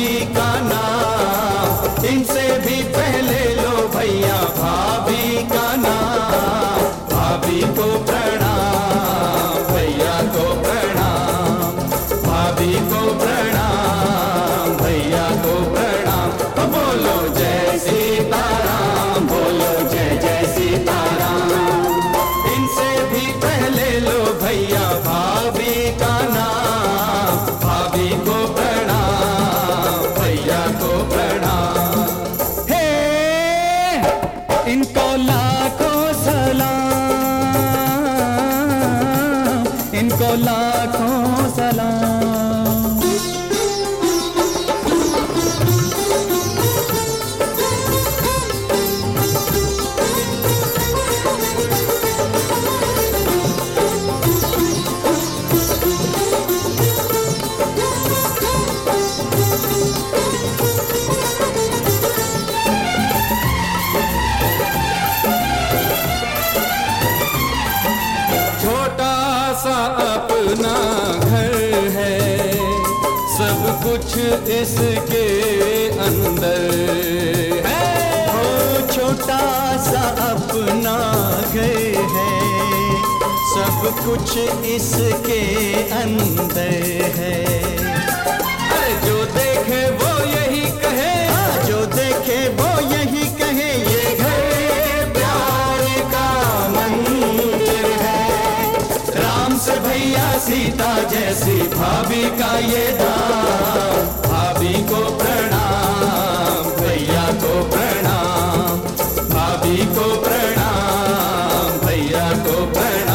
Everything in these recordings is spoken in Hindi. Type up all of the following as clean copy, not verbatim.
भाभी का नाम, इनसे भी पहले लो भैया भाभी का नाम। भाभी को प्रणाम, भैया को प्रणाम, भाभी को प्रणाम, भैया को प्रणाम। बोलो जय सीताराम, बोलो जय जय सीताराम। इनसे भी पहले लो भैया भाभी का नाम, भाभी को प्रणाम, भैया को प्रणाम। हे इनको लाखों सलाम, इनको लाखों सलाम। अपना घर है, सब कुछ इसके अंदर है। हो छोटा सा अपना घर है, सब कुछ इसके अंदर है। अरे जो देखे वो यही कहे, जो देखे वो यही कहे, ये घर प्यार का मंदिर है। राम से भैया सीता जैसी भाभी का ये दाम। भाभी को प्रणाम, भैया को प्रणाम, भाभी को प्रणाम, भैया को प्रणाम।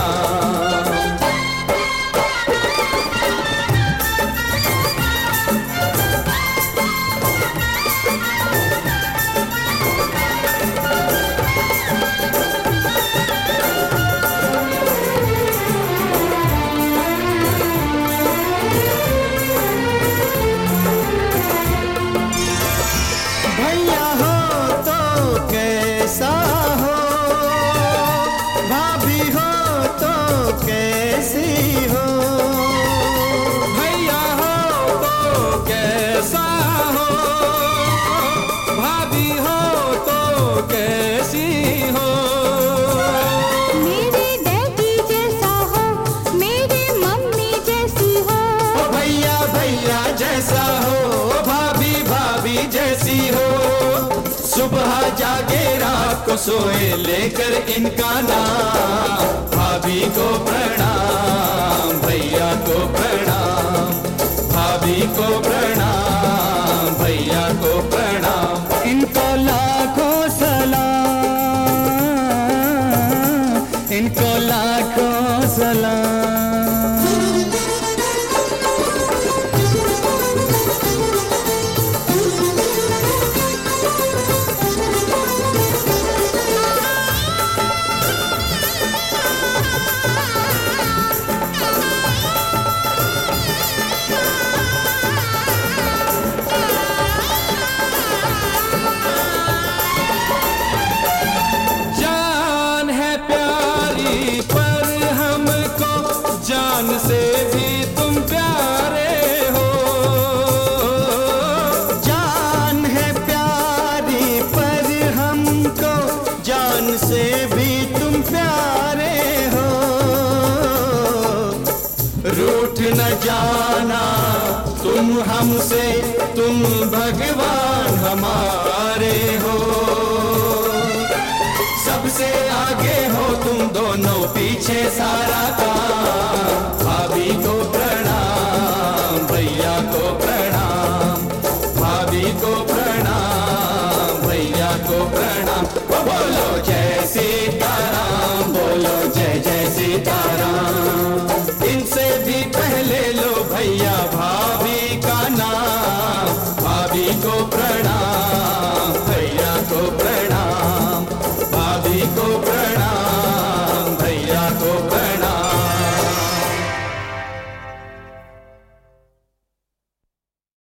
भैया हो तो कैसा हो, भाभी हो तो कैसी हो। भैया हो तो कैसा हो, भाभी हो तो कैसी हो। मेरे डैडी जैसा हो, मेरी मम्मी जैसी हो। भैया भैया जैसा हो, भाभी भाभी जैसी हो। सुबह जागे रात को सोए लेकर इनका नाम। भाभी को प्रणाम, भैया को प्रणाम, भाभी को प्रणाम, भैया को प्रणाम। इनको लाखों सलाम, इनको लाखों सलाम। जान है प्यारी पर हमको, जान से भी तुम प्यारे हो। जान है प्यारी पर हमको, जान से भी तुम प्यारे हो। रूठ न जाना तुम हमसे, तुम भगवान हमारे हो। सबसे आगे हो तुम दोनों, पीछे सारा काम।